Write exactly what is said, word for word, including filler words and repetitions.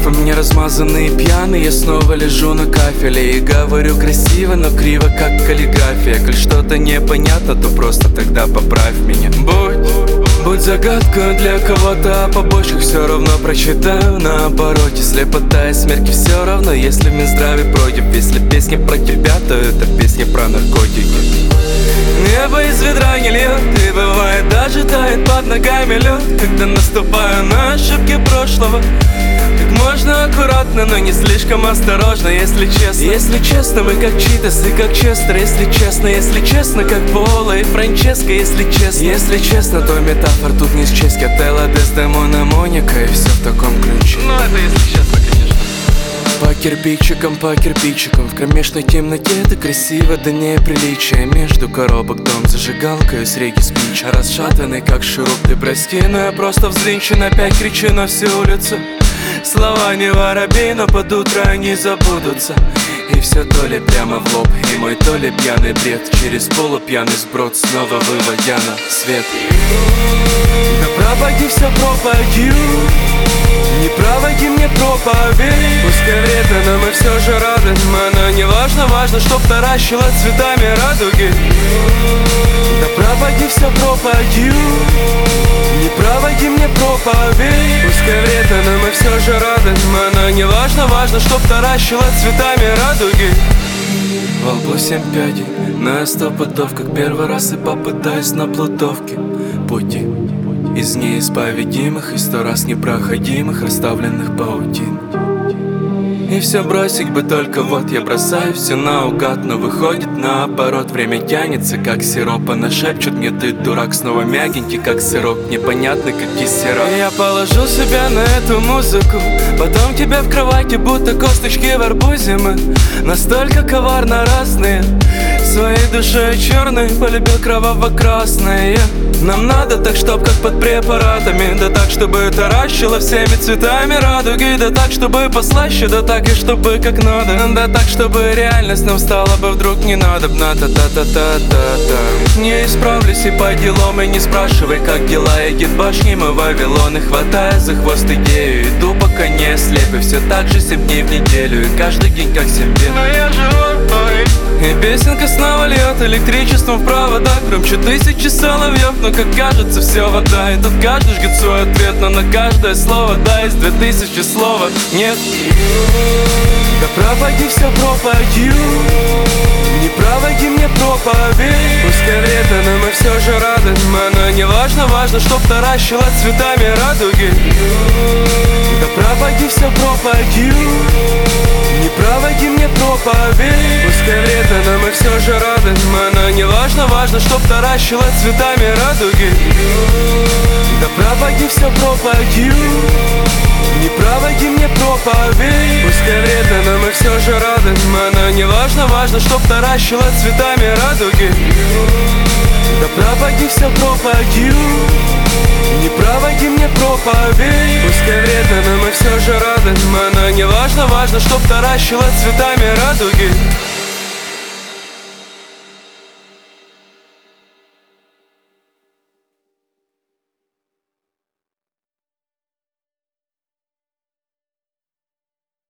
грифы мне размазанные пьяные. Я снова лежу на кафеле и говорю красиво, но криво, как каллиграфия. Коль что-то непонятно, то просто тогда поправь меня. Будь, будь загадкой для кого-то, а побочках все равно прочитаю на обороте. Слепота и смерти все равно, если в Минздраве против. Если песни про тебя, то это песни про наркотики. Небо из ведра не льет, и бывает даже тает под ногами лед, когда наступаю на ошибки прошлого. Как можно аккуратно, но не слишком осторожно, если честно. Если честно, мы как Читас и как Честер. Если честно, если честно, как Пола и Франческо. Если честно, если честно, то метафор тут не счесть. Отелло, Дездемона, Моника, и все в таком ключе. Ну это если честно, конечно. По кирпичикам, по кирпичикам, в кромешной темноте это красиво, да неприличие. Между коробок дом, зажигалкой с реки спич. Расшатанный как шуруп, ты прости, но я просто взвинчен. Опять кричу на всю улицу. Слова не воробей, но под утро они забудутся. И все то ли прямо в лоб, и мой то ли пьяный бред. Через полупьяный сброд, снова выводя на свет. Да пропади все, пропади. Не проводи мне проповедь. Пускай вредно, но мы все же рады. Она не важно, важно, чтоб таращила цветами радуги. Да пропади все, пропади. Не проводи мне проповедь. Пускай вредно, но мы все же рады. Она не важно, важно, чтоб таращила цветами радуги. Во лбу семь пядей, но я сто пудов, как первый раз и попытаюсь на плутовке. Пути из неисповедимых и сто раз непроходимых, расставленных паутин. И все бросить бы только вот я бросаю все наугад, но выходит наоборот. Время тянется, как сироп, она шепчет мне: ты дурак, снова мягенький, как сырок, непонятный, как кисерок. И я положу себя на эту музыку, потом тебя в кровати, будто косточки в арбузе. Мы настолько коварно разные, своей душой черной полюбил кроваво-красное. Нам надо так, чтоб как под препаратами, да так, чтобы таращило всеми цветами радуги, да так, чтобы послаще, да так и чтобы как надо, да так, чтобы реальность нам стала бы вдруг не надобна. Та-та-та-та-та-та. Не исправлюсь и по делам, и не спрашивай, как дела. Едет башни, мы Вавилон, и хватая за хвост идею, иду пока не ослеп, и все так же семь дней в неделю, и каждый день как семь дней. Но я живой, и песенка снова льет электричеством в проводах. Громче тысячи соловьев, но как кажется все вода. И тут каждый жгет свой ответ, но на каждое слово да из две тысячи слова нет. Да пропади все, пропади. Не проводи мне проповедь. Пускай вредно, но мы все же рады. Она не важно, важно, чтоб таращила цветами радуги. Да пропади все, пропади. Не проводи мне проповедь. Пускай вредно, но мы все же рады. Она не важно, важно, чтоб таращила цветами радуги. Да пропади все, пропади. Не проводи мне проповедь. Пускай вредно, но мы все же рады. Она не важно, важно, чтоб таращила цветами радуги. Да пропади все, пропади. Не проводи мне проповедь. Пускай вредно, но мы все же рады. Она не важно, важно, чтоб таращила цветами радуги.